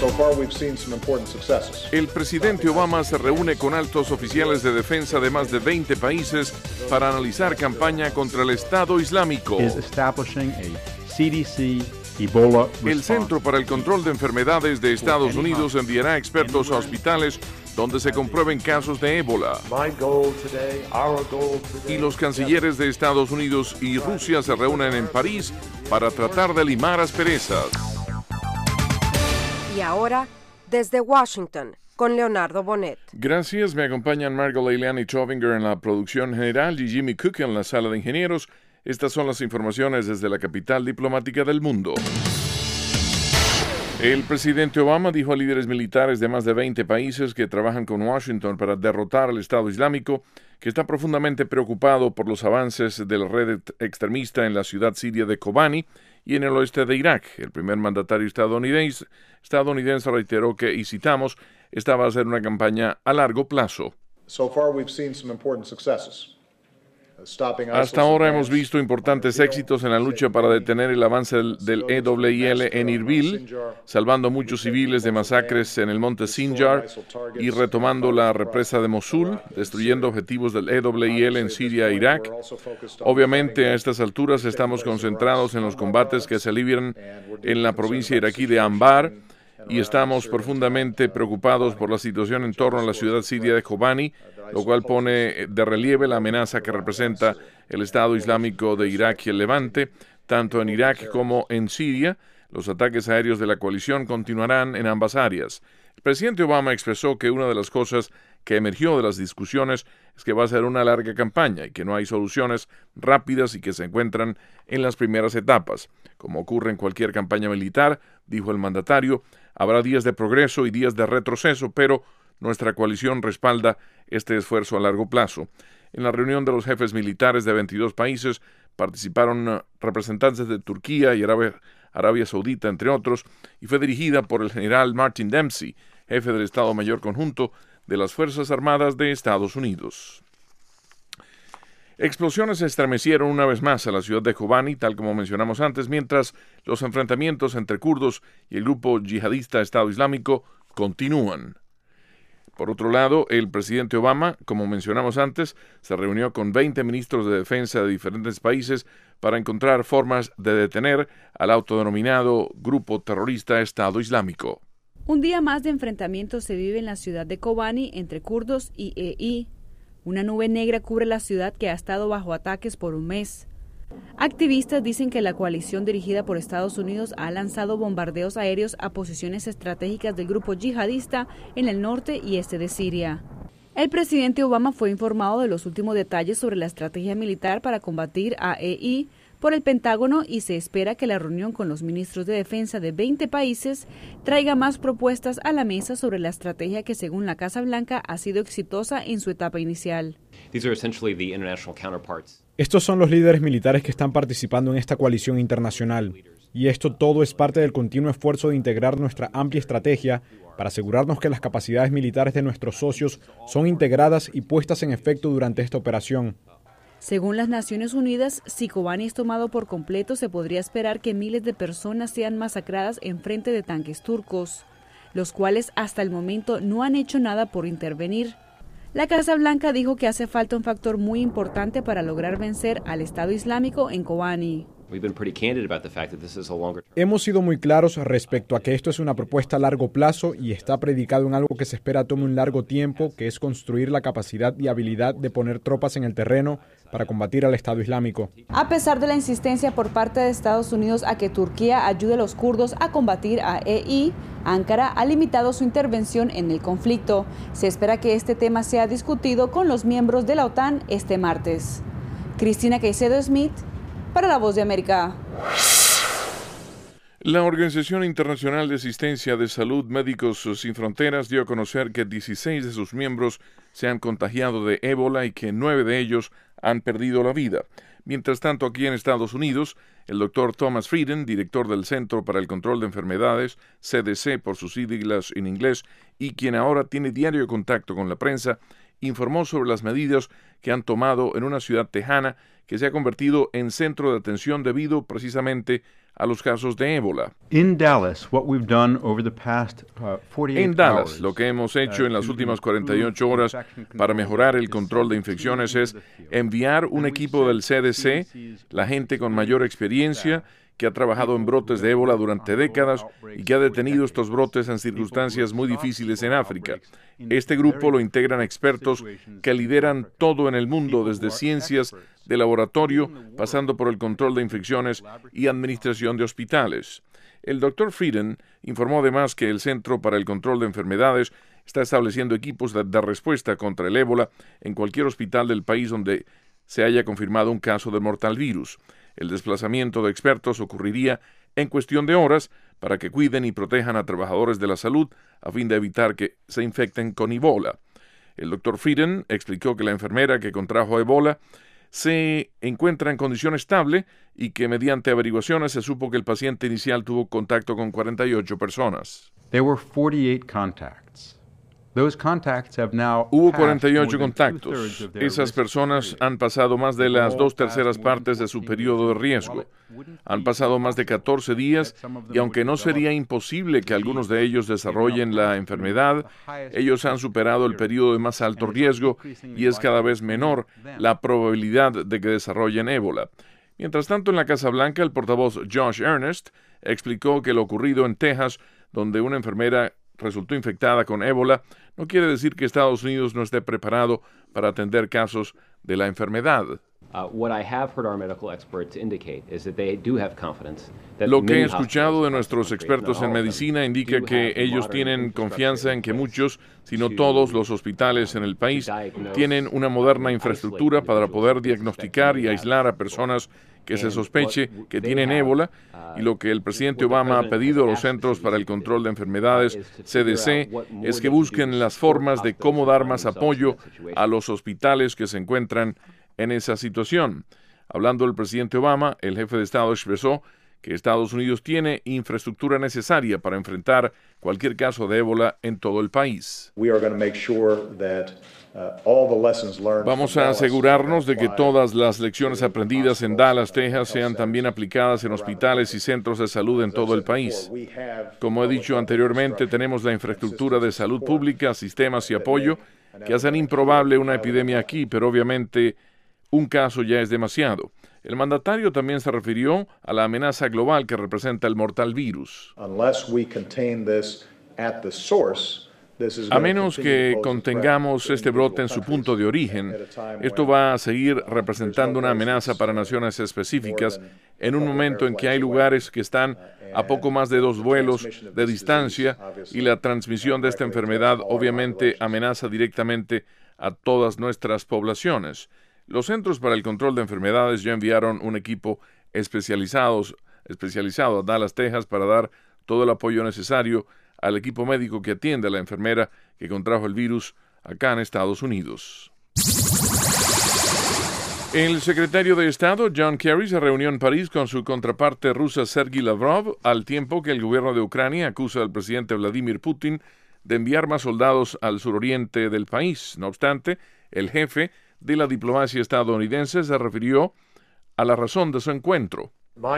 El presidente Obama se reúne con altos oficiales de defensa de más de 20 países para analizar campaña contra el Estado Islámico. El Centro para el Control de Enfermedades de Estados Unidos enviará expertos a hospitales donde se comprueben casos de ébola. Y los cancilleres de Estados Unidos y Rusia se reúnen en París para tratar de limar asperezas. Y ahora, desde Washington, con Leonardo Bonet. Gracias, me acompañan Margot Leilani Trovinger en la producción general y Jimmy Cook en la sala de ingenieros. Estas son las informaciones desde la capital diplomática del mundo. El presidente Obama dijo a líderes militares de más de 20 países que trabajan con Washington para derrotar al Estado Islámico que está profundamente preocupado por los avances de la red extremista en la ciudad siria de Kobani y en el oeste de Irak. El primer mandatario estadounidense reiteró que, y citamos, esta va a ser una campaña a largo plazo. Hasta ahora hemos visto importantes éxitos en la lucha para detener el avance del EWIL en Irbil, salvando muchos civiles de masacres en el monte Sinjar y retomando la represa de Mosul, destruyendo objetivos del EWIL en Siria e Irak. Obviamente, a estas alturas estamos concentrados en los combates que se libran en la provincia iraquí de Anbar y estamos profundamente preocupados por la situación en torno a la ciudad siria de Kobani, lo cual pone de relieve la amenaza que representa el Estado Islámico de Irak y el Levante, tanto en Irak como en Siria. Los ataques aéreos de la coalición continuarán en ambas áreas. El presidente Obama expresó que una de las cosas que emergió de las discusiones es que va a ser una larga campaña y que no hay soluciones rápidas y que se encuentran en las primeras etapas. Como ocurre en cualquier campaña militar, dijo el mandatario, habrá días de progreso y días de retroceso, pero nuestra coalición respalda este esfuerzo a largo plazo. En la reunión de los jefes militares de 22 países participaron representantes de Turquía y Arabia Saudita, entre otros, y fue dirigida por el general Martin Dempsey, jefe del Estado Mayor Conjunto de las Fuerzas Armadas de Estados Unidos. Explosiones estremecieron una vez más a la ciudad de Kobani, tal como mencionamos antes, mientras los enfrentamientos entre kurdos y el grupo yihadista Estado Islámico continúan. Por otro lado, el presidente Obama, como mencionamos antes, se reunió con 20 ministros de defensa de diferentes países para encontrar formas de detener al autodenominado grupo terrorista Estado Islámico. Un día más de enfrentamientos se vive en la ciudad de Kobani entre kurdos y EI. Una nube negra cubre la ciudad que ha estado bajo ataques por un mes. Activistas dicen que la coalición dirigida por Estados Unidos ha lanzado bombardeos aéreos a posiciones estratégicas del grupo yihadista en el norte y este de Siria. El presidente Obama fue informado de los últimos detalles sobre la estrategia militar para combatir a EI por el Pentágono y se espera que la reunión con los ministros de defensa de 20 países traiga más propuestas a la mesa sobre la estrategia que, según la Casa Blanca, ha sido exitosa en su etapa inicial. Estos son los líderes militares que están participando en esta coalición internacional, y esto todo es parte del continuo esfuerzo de integrar nuestra amplia estrategia para asegurarnos que las capacidades militares de nuestros socios son integradas y puestas en efecto durante esta operación. Según las Naciones Unidas, si Kobani es tomado por completo, se podría esperar que miles de personas sean masacradas en frente de tanques turcos, los cuales hasta el momento no han hecho nada por intervenir. La Casa Blanca dijo que hace falta un factor muy importante para lograr vencer al Estado Islámico en Kobani. Hemos sido muy claros respecto a que esto es una propuesta a largo plazo y está predicado en algo que se espera tome un largo tiempo, que es construir la capacidad y habilidad de poner tropas en el terreno para combatir al Estado Islámico. A pesar de la insistencia por parte de Estados Unidos a que Turquía ayude a los kurdos a combatir a EI, Ankara ha limitado su intervención en el conflicto. Se espera que este tema sea discutido con los miembros de la OTAN este martes. Cristina Caicedo Smith, para La Voz de América. La Organización Internacional de Asistencia de Salud Médicos Sin Fronteras dio a conocer que 16 de sus miembros se han contagiado de ébola y que 9 de ellos han perdido la vida. Mientras tanto, aquí en Estados Unidos, el doctor Thomas Frieden, director del Centro para el Control de Enfermedades, CDC por sus siglas en inglés, y quien ahora tiene diario contacto con la prensa, informó sobre las medidas que han tomado en una ciudad tejana que se ha convertido en centro de atención debido precisamente a los casos de ébola. En Dallas, lo que hemos hecho en las últimas 48 horas para mejorar el control de infecciones es enviar un equipo del CDC, la gente con mayor experiencia, que ha trabajado en brotes de ébola durante décadas y que ha detenido estos brotes en circunstancias muy difíciles en África. Este grupo lo integran expertos que lideran todo en el mundo, desde ciencias de laboratorio, pasando por el control de infecciones y administración de hospitales. El Dr. Frieden informó además que el Centro para el Control de Enfermedades está estableciendo equipos de respuesta contra el ébola en cualquier hospital del país donde se haya confirmado un caso de mortal virus. El desplazamiento de expertos ocurriría en cuestión de horas para que cuiden y protejan a trabajadores de la salud a fin de evitar que se infecten con ébola. El Dr. Frieden explicó que la enfermera que contrajo ébola se encuentra en condición estable y que mediante averiguaciones se supo que el paciente inicial tuvo contacto con 48 personas. There were 48 contacts. Hubo 48 contactos. Esas personas han pasado más de las 2/3 partes de su periodo de riesgo. Han pasado más de 14 días y aunque no sería imposible que algunos de ellos desarrollen la enfermedad, ellos han superado el periodo de más alto riesgo y es cada vez menor la probabilidad de que desarrollen ébola. Mientras tanto, en la Casa Blanca, el portavoz Josh Earnest explicó que lo ocurrido en Texas, donde una enfermera resultó infectada con ébola, no quiere decir que Estados Unidos no esté preparado para atender casos de la enfermedad. Lo que he escuchado de nuestros expertos en medicina indica que ellos tienen confianza en que muchos, si no todos, los hospitales en el país tienen una moderna infraestructura para poder diagnosticar y aislar a personas que se sospeche que tienen ébola, y lo que el presidente Obama ha pedido a los Centros para el Control de Enfermedades, CDC, es que busquen las formas de cómo dar más apoyo a los hospitales que se encuentran en esa situación. Hablando del presidente Obama, el jefe de Estado expresó que Estados Unidos tiene infraestructura necesaria para enfrentar cualquier caso de ébola en todo el país. Vamos a asegurarnos de que todas las lecciones aprendidas en Dallas, Texas, sean también aplicadas en hospitales y centros de salud en todo el país. Como he dicho anteriormente, tenemos la infraestructura de salud pública, sistemas y apoyo que hacen improbable una epidemia aquí, pero obviamente un caso ya es demasiado. El mandatario también se refirió a la amenaza global que representa el mortal virus. A menos que contengamos este brote en su punto de origen, esto va a seguir representando una amenaza para naciones específicas en un momento en que hay lugares que están a poco más de 2 vuelos de distancia y la transmisión de esta enfermedad obviamente amenaza directamente a todas nuestras poblaciones. Los Centros para el Control de Enfermedades ya enviaron un equipo especializado a Dallas, Texas, para dar todo el apoyo necesario al equipo médico que atiende a la enfermera que contrajo el virus acá en Estados Unidos. El secretario de Estado, John Kerry, se reunió en París con su contraparte rusa, Sergei Lavrov, al tiempo que el gobierno de Ucrania acusa al presidente Vladimir Putin de enviar más soldados al suroriente del país. No obstante, el jefe de la diplomacia estadounidense se refirió a la razón de su encuentro.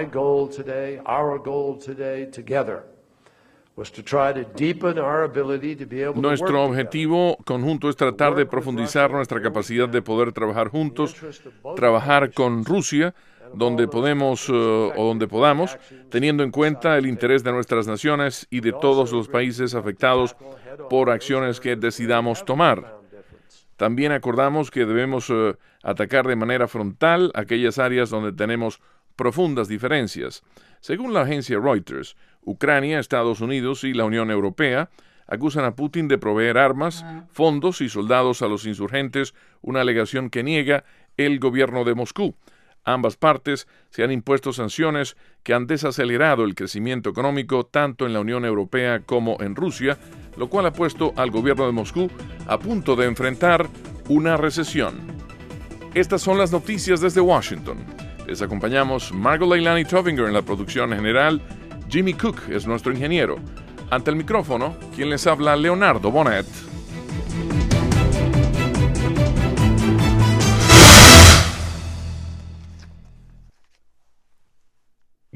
Nuestro objetivo conjunto es tratar de profundizar nuestra capacidad de poder trabajar juntos, trabajar con Rusia, donde podemos o donde podamos, teniendo en cuenta el interés de nuestras naciones y de todos los países afectados por acciones que decidamos tomar. También acordamos que debemos atacar de manera frontal aquellas áreas donde tenemos profundas diferencias. Según la agencia Reuters, Ucrania, Estados Unidos y la Unión Europea acusan a Putin de proveer armas, fondos y soldados a los insurgentes, una alegación que niega el gobierno de Moscú. Ambas partes se han impuesto sanciones que han desacelerado el crecimiento económico tanto en la Unión Europea como en Rusia, lo cual ha puesto al gobierno de Moscú a punto de enfrentar una recesión. Estas son las noticias desde Washington. Les acompañamos Margot Leilani Tovinger en la producción general. Jimmy Cook es nuestro ingeniero. Ante el micrófono, quien les habla, Leonardo Bonet.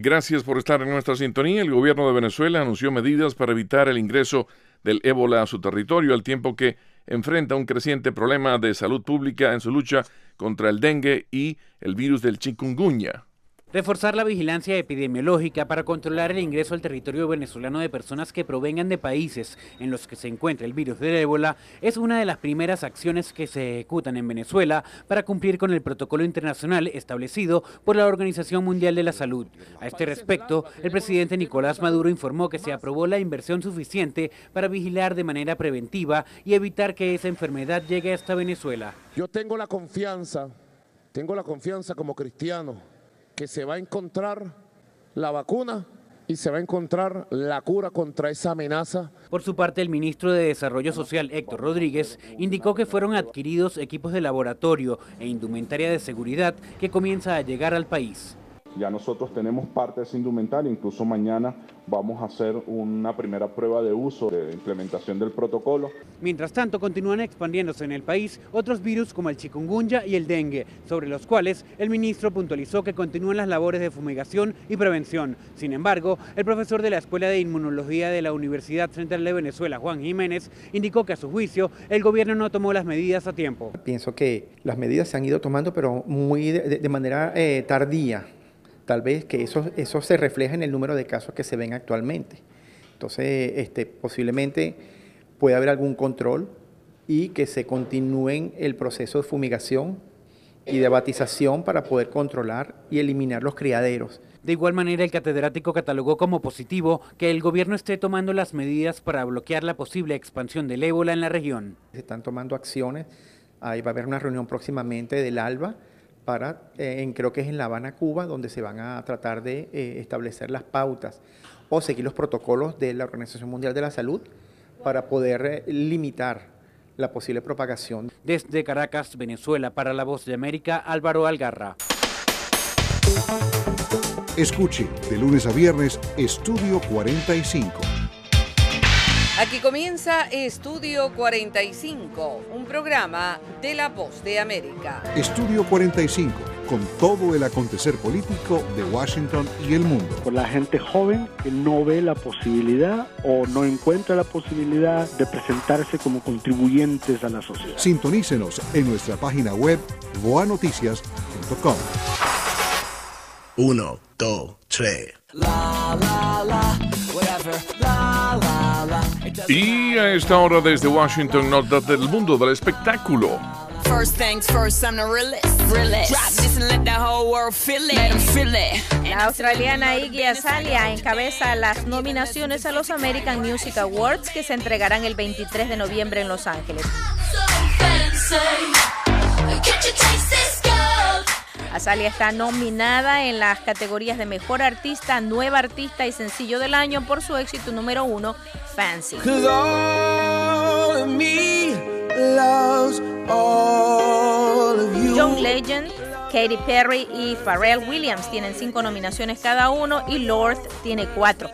Gracias por estar en nuestra sintonía. El gobierno de Venezuela anunció medidas para evitar el ingreso del ébola a su territorio, al tiempo que enfrenta un creciente problema de salud pública en su lucha contra el dengue y el virus del chikungunya. Reforzar la vigilancia epidemiológica para controlar el ingreso al territorio venezolano de personas que provengan de países en los que se encuentra el virus del ébola es una de las primeras acciones que se ejecutan en Venezuela para cumplir con el protocolo internacional establecido por la Organización Mundial de la Salud. A este respecto, el presidente Nicolás Maduro informó que se aprobó la inversión suficiente para vigilar de manera preventiva y evitar que esa enfermedad llegue hasta Venezuela. Yo tengo la confianza como cristiano, que se va a encontrar la vacuna y se va a encontrar la cura contra esa amenaza. Por su parte, el ministro de Desarrollo Social, Héctor Rodríguez, indicó que fueron adquiridos equipos de laboratorio e indumentaria de seguridad que comienza a llegar al país. Ya nosotros tenemos parte de esa indumentaria, incluso mañana vamos a hacer una primera prueba de uso de implementación del protocolo. Mientras tanto, continúan expandiéndose en el país otros virus como el chikungunya y el dengue, sobre los cuales el ministro puntualizó que continúan las labores de fumigación y prevención. Sin embargo, el profesor de la Escuela de Inmunología de la Universidad Central de Venezuela, Juan Jiménez, indicó que a su juicio el gobierno no tomó las medidas a tiempo. Pienso que las medidas se han ido tomando, pero muy de manera tardía. Tal vez que eso se refleja en el número de casos que se ven actualmente. Entonces, posiblemente puede haber algún control y que se continúe el proceso de fumigación y de batización para poder controlar y eliminar los criaderos. De igual manera, el catedrático catalogó como positivo que el gobierno esté tomando las medidas para bloquear la posible expansión del ébola en la región. Se están tomando acciones. Ahí va a haber una reunión próximamente del ALBA, creo que es en La Habana, Cuba, donde se van a tratar de establecer las pautas o seguir los protocolos de la Organización Mundial de la Salud para poder limitar la posible propagación. Desde Caracas, Venezuela, para La Voz de América, Álvaro Algarra. Escuche de lunes a viernes Estudio 45. Aquí comienza Estudio 45, un programa de La Voz de América. Estudio 45, con todo el acontecer político de Washington y el mundo. Por la gente joven que no ve la posibilidad o no encuentra la posibilidad de presentarse como contribuyentes a la sociedad. Sintonícenos en nuestra página web voanoticias.com. 1, 2, 3. Y a esta hora desde Washington, notas del mundo del espectáculo. La australiana Iggy Azalea encabeza las nominaciones a los American Music Awards que se entregarán el 23 de noviembre en Los Ángeles. Azalea está nominada en las categorías de Mejor Artista, Nueva Artista y Sencillo del Año por su éxito número 1, Fancy. John Legend, Katy Perry y Pharrell Williams tienen 5 nominaciones cada uno y Lorde tiene 4.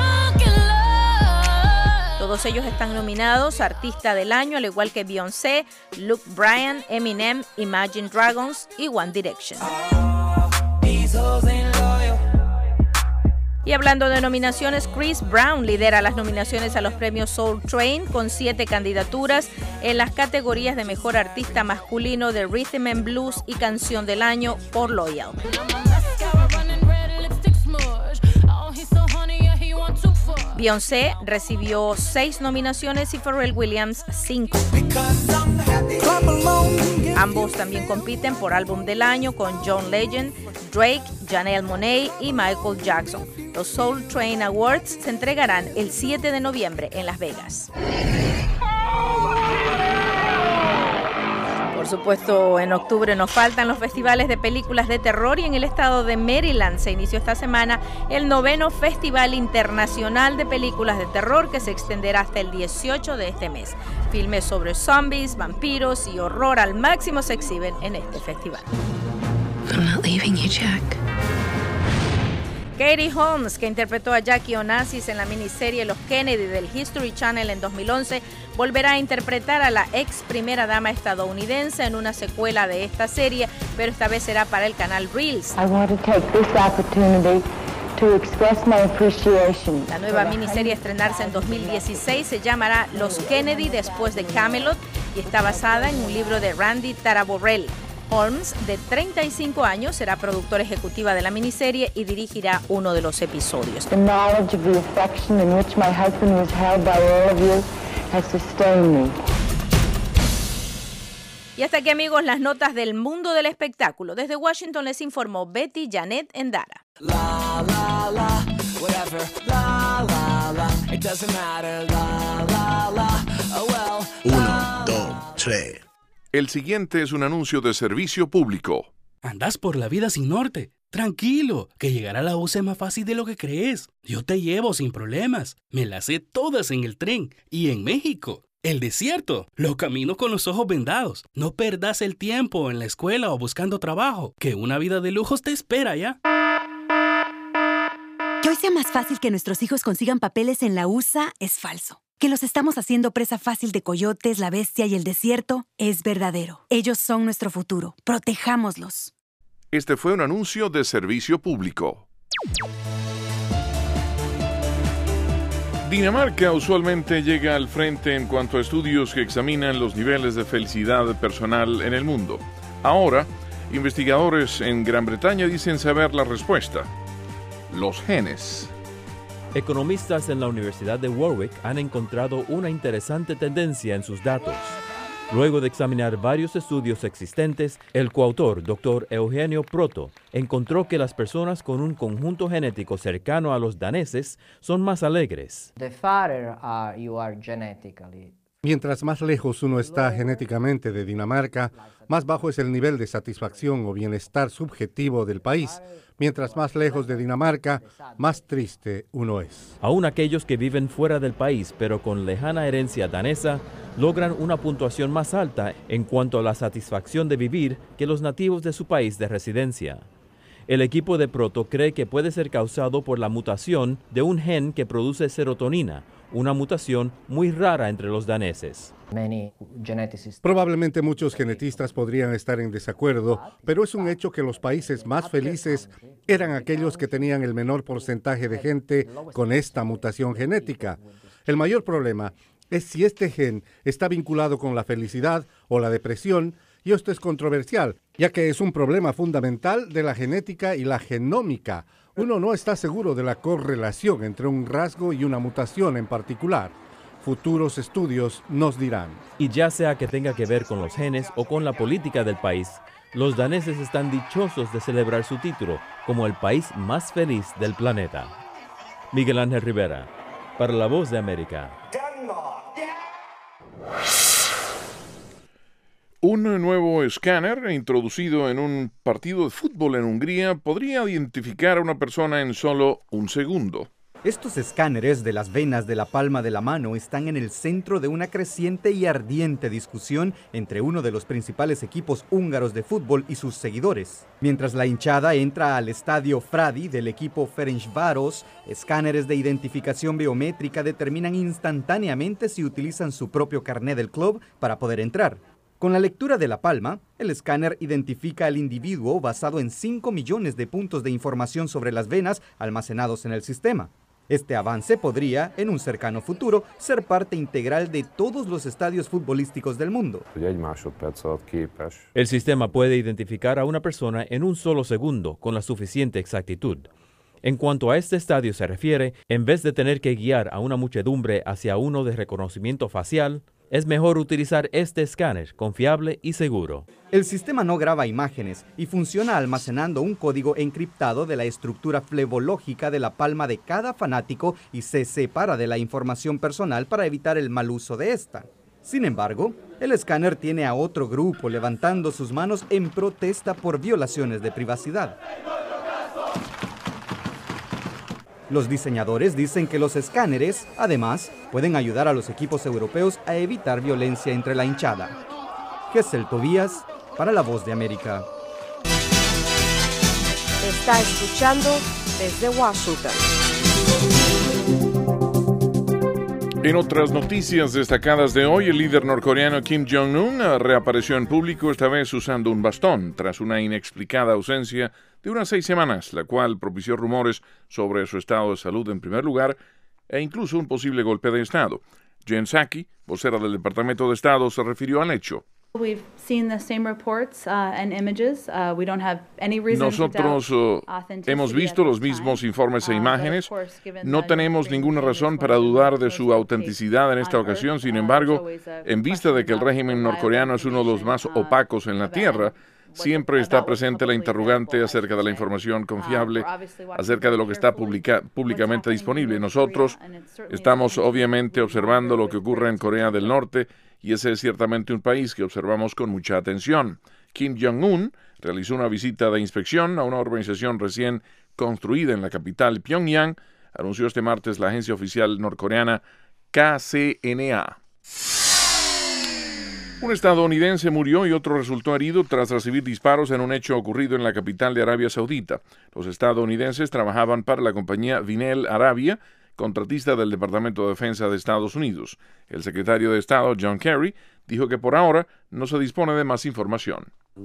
Todos ellos están nominados a Artista del Año, al igual que Beyoncé, Luke Bryan, Eminem, Imagine Dragons y One Direction. Y hablando de nominaciones, Chris Brown lidera las nominaciones a los premios Soul Train con 7 candidaturas en las categorías de Mejor Artista Masculino de Rhythm and Blues y Canción del Año por Loyal. Beyoncé recibió 6 nominaciones y Pharrell Williams 5. Ambos también compiten por Álbum del Año con John Legend, Drake, Janelle Monáe y Michael Jackson. Los Soul Train Awards se entregarán el 7 de noviembre en Las Vegas. Por supuesto, en octubre nos faltan los festivales de películas de terror y en el estado de Maryland se inició esta semana el 9º Festival Internacional de Películas de Terror que se extenderá hasta el 18 de este mes. Filmes sobre zombies, vampiros y horror al máximo se exhiben en este festival. I'm not leaving you, Jack. Katie Holmes, que interpretó a Jackie Onassis en la miniserie Los Kennedy del History Channel en 2011, volverá a interpretar a la ex primera dama estadounidense en una secuela de esta serie, pero esta vez será para el canal Reels. I want to take this opportunity La nueva miniserie a estrenarse en 2016 se llamará Los Kennedy después de Camelot y está basada en un libro de Randy Taraborrelli. Holmes, de 35 años, será productora ejecutiva de la miniserie y dirigirá uno de los episodios. The knowledge of the affection in which my husband was held by all of you has sustained me. Y hasta aquí, amigos, las notas del mundo del espectáculo. Desde Washington les informó Betty Janet Endara. La, la, la, whatever, la, la, la, it doesn't matter, la, la, la, oh well. 1, 2, 3. El siguiente es un anuncio de servicio público. Andas por la vida sin norte. Tranquilo, que llegar a la USA es más fácil de lo que crees. Yo te llevo sin problemas. Me las sé todas en el tren y en México. El desierto, los caminos con los ojos vendados. No perdas el tiempo en la escuela o buscando trabajo, que una vida de lujos te espera ya. Que hoy sea más fácil que nuestros hijos consigan papeles en la USA es falso. Que los estamos haciendo presa fácil de coyotes, la bestia y el desierto es verdadero. Ellos son nuestro futuro. Protejámoslos. Este fue un anuncio de servicio público. Dinamarca usualmente llega al frente en cuanto a estudios que examinan los niveles de felicidad personal en el mundo. Ahora, investigadores en Gran Bretaña dicen saber la respuesta: los genes. Economistas en la Universidad de Warwick han encontrado una interesante tendencia en sus datos. Luego de examinar varios estudios existentes, el coautor, Dr. Eugenio Proto, encontró que las personas con un conjunto genético cercano a los daneses son más alegres. Mientras más lejos uno está genéticamente de Dinamarca, más bajo es el nivel de satisfacción o bienestar subjetivo del país. Mientras más lejos de Dinamarca, más triste uno es. Aún aquellos que viven fuera del país, pero con lejana herencia danesa, logran una puntuación más alta en cuanto a la satisfacción de vivir que los nativos de su país de residencia. El equipo de Proto cree que puede ser causado por la mutación de un gen que produce serotonina, una mutación muy rara entre los daneses. Probablemente muchos genetistas podrían estar en desacuerdo, pero es un hecho que los países más felices eran aquellos que tenían el menor porcentaje de gente con esta mutación genética. El mayor problema es si este gen está vinculado con la felicidad o la depresión, y esto es controversial, ya que es un problema fundamental de la genética y la genómica. Uno no está seguro de la correlación entre un rasgo y una mutación en particular. Futuros estudios nos dirán. Y ya sea que tenga que ver con los genes o con la política del país, los daneses están dichosos de celebrar su título como el país más feliz del planeta. Miguel Ángel Rivera, para La Voz de América. Un nuevo escáner introducido en un partido de fútbol en Hungría podría identificar a una persona en solo un segundo. Estos escáneres de las venas de la palma de la mano están en el centro de una creciente y ardiente discusión entre uno de los principales equipos húngaros de fútbol y sus seguidores. Mientras la hinchada entra al estadio Fradi del equipo Ferencváros, escáneres de identificación biométrica determinan instantáneamente si utilizan su propio carné del club para poder entrar. Con la lectura de la palma, el escáner identifica al individuo basado en 5 millones de puntos de información sobre las venas almacenados en el sistema. Este avance podría, en un cercano futuro, ser parte integral de todos los estadios futbolísticos del mundo. El sistema puede identificar a una persona en un solo segundo con la suficiente exactitud. En cuanto a este estadio se refiere, en vez de tener que guiar a una muchedumbre hacia uno de reconocimiento facial, es mejor utilizar este escáner confiable y seguro. El sistema no graba imágenes y funciona almacenando un código encriptado de la estructura flebológica de la palma de cada fanático y se separa de la información personal para evitar el mal uso de esta. Sin embargo, el escáner tiene a otro grupo levantando sus manos en protesta por violaciones de privacidad. Los diseñadores dicen que los escáneres, además, pueden ayudar a los equipos europeos a evitar violencia entre la hinchada. Gesell Tobías, para La Voz de América. Está escuchando desde Washington. En otras noticias destacadas de hoy, el líder norcoreano Kim Jong-un reapareció en público, esta vez usando un bastón, tras una inexplicada ausencia de unas 6 semanas, la cual propició rumores sobre su estado de salud en primer lugar e incluso un posible golpe de Estado. Jen Psaki, vocera del Departamento de Estado, se refirió al hecho. Nosotros hemos visto los mismos informes e imágenes. No tenemos ninguna razón para dudar de su autenticidad en esta ocasión. Sin embargo, en vista de que el régimen norcoreano es uno de los más opacos en la Tierra, siempre está presente la interrogante acerca de la información confiable, acerca de lo que está públicamente disponible. Nosotros estamos obviamente observando lo que ocurre en Corea del Norte, y ese es ciertamente un país que observamos con mucha atención. Kim Jong-un realizó una visita de inspección a una urbanización recién construida en la capital, Pyongyang, anunció este martes la agencia oficial norcoreana KCNA. Un estadounidense murió y otro resultó herido tras recibir disparos en un hecho ocurrido en la capital de Arabia Saudita. Los estadounidenses trabajaban para la compañía Vinel Arabia, contratista del Departamento de Defensa de Estados Unidos. El secretario de Estado, John Kerry, dijo que por ahora no se dispone de más información.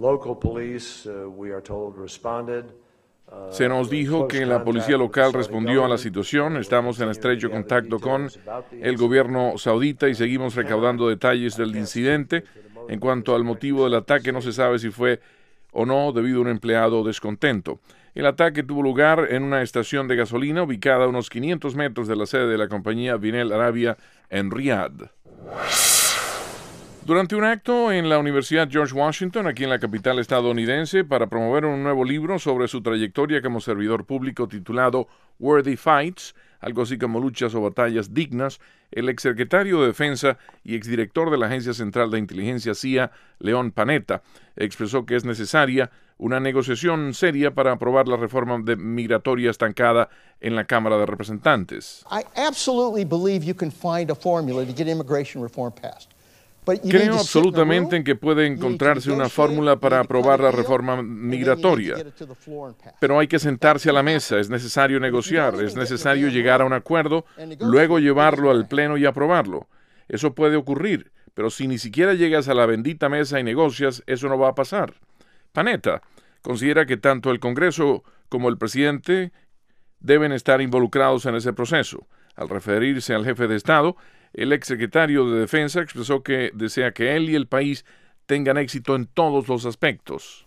Se nos dijo que la policía local respondió a la situación. Estamos en estrecho contacto con el gobierno saudita y seguimos recaudando detalles del incidente. En cuanto al motivo del ataque, no se sabe si fue o no debido a un empleado descontento. El ataque tuvo lugar en una estación de gasolina ubicada a unos 500 metros de la sede de la compañía Vinel Arabia en Riyadh. Durante un acto en la Universidad George Washington, aquí en la capital estadounidense, para promover un nuevo libro sobre su trayectoria como servidor público titulado Worthy Fights, algo así como luchas o batallas dignas, el exsecretario de Defensa y exdirector de la Agencia Central de Inteligencia CIA, Leon Panetta, expresó que es necesaria una negociación seria para aprobar la reforma migratoria estancada en la Cámara de Representantes. I absolutely believe you can find a formula to get immigration reform passed. Creo absolutamente en que puede encontrarse una fórmula para aprobar la reforma migratoria, pero hay que sentarse a la mesa, es necesario negociar, es necesario llegar a un acuerdo, luego llevarlo al Pleno y aprobarlo. Eso puede ocurrir, pero si ni siquiera llegas a la bendita mesa y negocias, eso no va a pasar. Panetta considera que tanto el Congreso como el presidente deben estar involucrados en ese proceso. Al referirse al jefe de Estado, el exsecretario de Defensa expresó que desea que él y el país tengan éxito en todos los aspectos.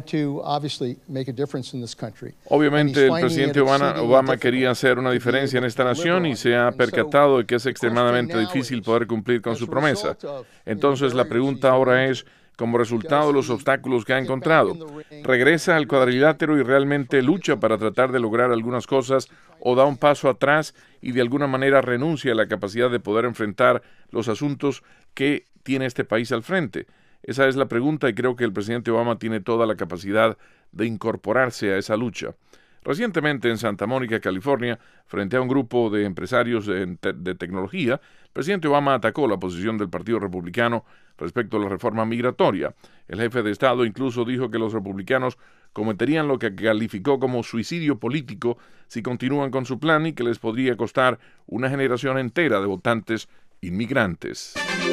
Obviamente el presidente Obama quería hacer una diferencia en esta nación y se ha percatado de que es extremadamente difícil poder cumplir con su promesa. Entonces la pregunta ahora es, como resultado de los obstáculos que ha encontrado, ¿regresa al cuadrilátero y realmente lucha para tratar de lograr algunas cosas o da un paso atrás y de alguna manera renuncia a la capacidad de poder enfrentar los asuntos que tiene este país al frente? Esa es la pregunta y creo que el presidente Obama tiene toda la capacidad de incorporarse a esa lucha. Recientemente en Santa Mónica, California, frente a un grupo de empresarios de tecnología, el presidente Obama atacó la posición del Partido Republicano respecto a la reforma migratoria. El jefe de Estado incluso dijo que los republicanos cometerían lo que calificó como suicidio político si continúan con su plan y que les podría costar una generación entera de votantes inmigrantes.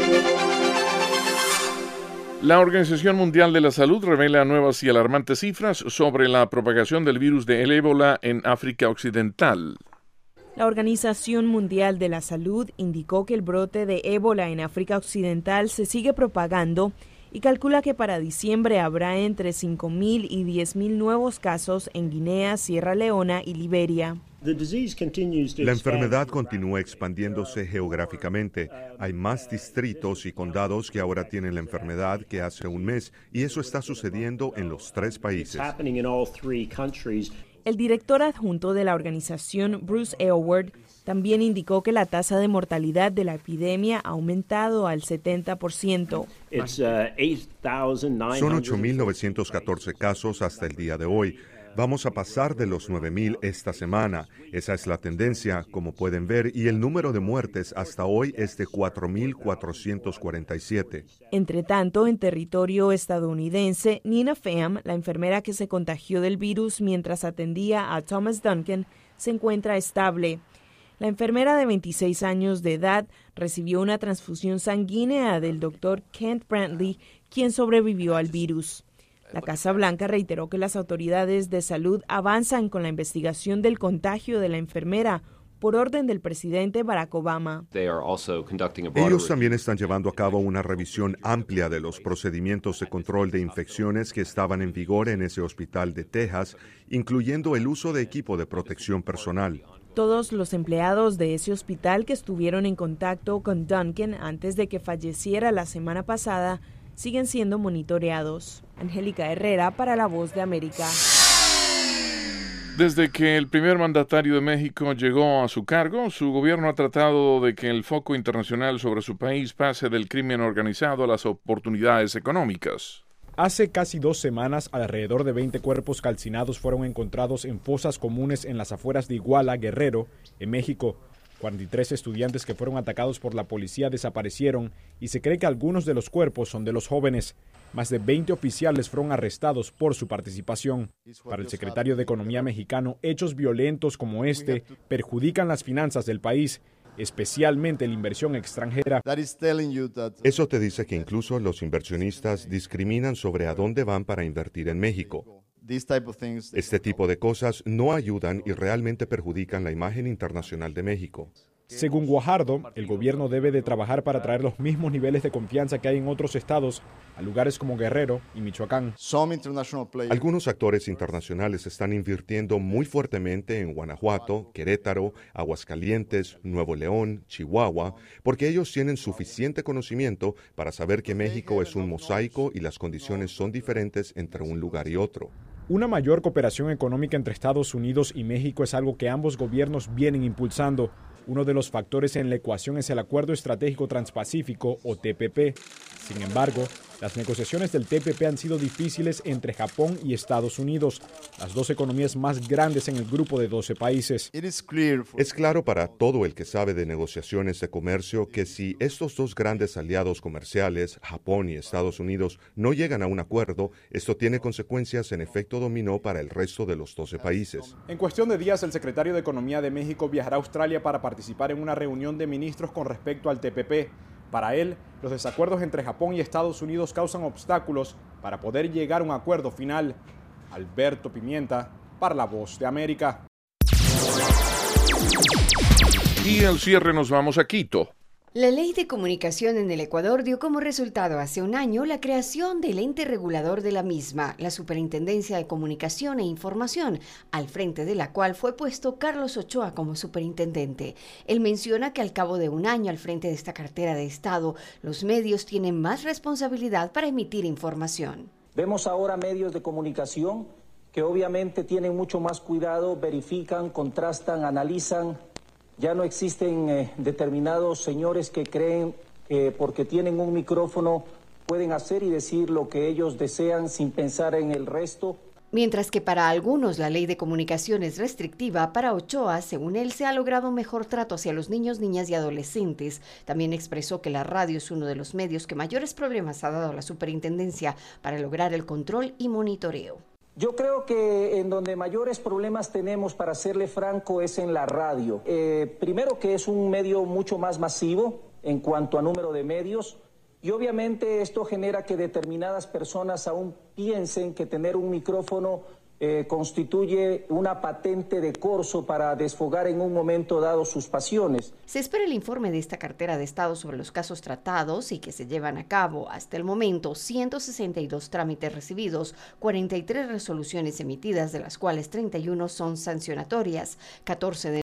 La Organización Mundial de la Salud revela nuevas y alarmantes cifras sobre la propagación del virus del ébola en África Occidental. La Organización Mundial de la Salud indicó que el brote de ébola en África Occidental se sigue propagando y calcula que para diciembre habrá entre 5.000 y 10.000 nuevos casos en Guinea, Sierra Leona y Liberia. La enfermedad continúa expandiéndose geográficamente. Hay más distritos y condados que ahora tienen la enfermedad que hace un mes, y eso está sucediendo en los 3 países. El director adjunto de la organización, Bruce Aylward, también indicó que la tasa de mortalidad de la epidemia ha aumentado al 70%. Son 8.914 casos hasta el día de hoy. Vamos a pasar de los 9.000 esta semana. Esa es la tendencia, como pueden ver, y el número de muertes hasta hoy es de 4.447. Entre tanto, en territorio estadounidense, Nina Pham, la enfermera que se contagió del virus mientras atendía a Thomas Duncan, se encuentra estable. La enfermera de 26 años de edad recibió una transfusión sanguínea del doctor Kent Brantley, quien sobrevivió al virus. La Casa Blanca reiteró que las autoridades de salud avanzan con la investigación del contagio de la enfermera por orden del presidente Barack Obama. Ellos también están llevando a cabo una revisión amplia de los procedimientos de control de infecciones que estaban en vigor en ese hospital de Texas, incluyendo el uso de equipo de protección personal. Todos los empleados de ese hospital que estuvieron en contacto con Duncan antes de que falleciera la semana pasada siguen siendo monitoreados. Angélica Herrera para La Voz de América. Desde que el primer mandatario de México llegó a su cargo, su gobierno ha tratado de que el foco internacional sobre su país pase del crimen organizado a las oportunidades económicas. Hace casi 2 semanas, alrededor de 20 cuerpos calcinados fueron encontrados en fosas comunes en las afueras de Iguala, Guerrero, en México. 43 estudiantes que fueron atacados por la policía desaparecieron y se cree que algunos de los cuerpos son de los jóvenes. Más de 20 oficiales fueron arrestados por su participación. Para el secretario de Economía mexicano, hechos violentos como este perjudican las finanzas del país, especialmente la inversión extranjera. Eso te dice que incluso los inversionistas discriminan sobre a dónde van para invertir en México. Este tipo de cosas no ayudan y realmente perjudican la imagen internacional de México. Según Guajardo, el gobierno debe de trabajar para traer los mismos niveles de confianza que hay en otros estados a lugares como Guerrero y Michoacán. Algunos actores internacionales están invirtiendo muy fuertemente en Guanajuato, Querétaro, Aguascalientes, Nuevo León, Chihuahua, porque ellos tienen suficiente conocimiento para saber que México es un mosaico y las condiciones son diferentes entre un lugar y otro. Una mayor cooperación económica entre Estados Unidos y México es algo que ambos gobiernos vienen impulsando. Uno de los factores en la ecuación es el Acuerdo Estratégico Transpacífico, o TPP. Sin embargo, las negociaciones del TPP han sido difíciles entre Japón y Estados Unidos, las dos economías más grandes en el grupo de 12 países. Es claro para todo el que sabe de negociaciones de comercio que si estos dos grandes aliados comerciales, Japón y Estados Unidos, no llegan a un acuerdo, esto tiene consecuencias en efecto dominó para el resto de los 12 países. En cuestión de días, el secretario de Economía de México viajará a Australia para participar en una reunión de ministros con respecto al TPP. Para él, los desacuerdos entre Japón y Estados Unidos causan obstáculos para poder llegar a un acuerdo final. Alberto Pimienta, para La Voz de América. Y al cierre nos vamos a Quito. La Ley de Comunicación en el Ecuador dio como resultado hace un año la creación del ente regulador de la misma, la Superintendencia de Comunicación e Información, al frente de la cual fue puesto Carlos Ochoa como superintendente. Él menciona que al cabo de un año al frente de esta cartera de Estado, los medios tienen más responsabilidad para emitir información. Vemos ahora medios de comunicación que obviamente tienen mucho más cuidado, verifican, contrastan, analizan. Ya no existen determinados señores que creen que porque tienen un micrófono pueden hacer y decir lo que ellos desean sin pensar en el resto. Mientras que para algunos la ley de comunicación es restrictiva, para Ochoa, según él, se ha logrado un mejor trato hacia los niños, niñas y adolescentes. También expresó que la radio es uno de los medios que mayores problemas ha dado a la superintendencia para lograr el control y monitoreo. Yo creo que en donde mayores problemas tenemos, para serle franco, es en la radio. Primero que es un medio mucho más masivo en cuanto a número de medios y obviamente esto genera que determinadas personas aún piensen que tener un micrófono constituye una patente de corso para desfogar en un momento dado sus pasiones. Se espera el informe de esta cartera de Estado sobre los casos tratados y que se llevan a cabo. Hasta el momento, 162 trámites recibidos, 43 resoluciones emitidas, de las cuales 31 son sancionatorias, 14 de